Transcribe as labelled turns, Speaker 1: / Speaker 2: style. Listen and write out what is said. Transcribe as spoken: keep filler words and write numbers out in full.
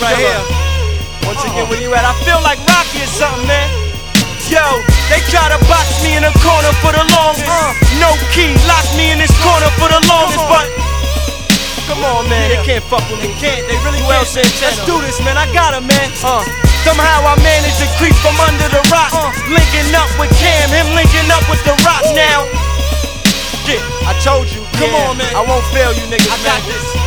Speaker 1: right here. Once again, where you at? I feel like Rocky or something, man. Yo, they try to box me in a corner for the longest. Uh, no key, lock me in this corner for the longest. But come on, man, yeah. They can't fuck with me. They can't. They really well can't. Let's do this, man. I got him, man. Uh, somehow I managed to creep from under the rock. Uh, linking up with Cam, him linking up with the Rock now. Yeah, I told you. Come yeah, on, man. I won't fail you, niggas, I man. Got this.